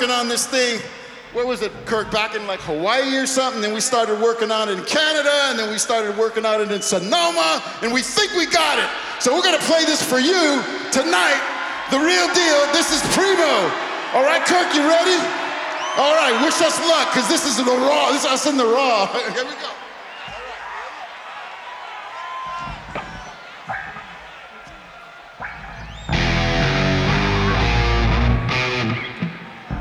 working on this thing, where was it, Kirk, back in like Hawaii or something, then we started working on it in Canada, and then we started working on it in Sonoma, and we think we got it. So we're gonna play this for you tonight, the real deal. This is Primo. All right, Kirk, you ready? All right, wish us luck, because this is the raw, this is us in the raw. Here we go.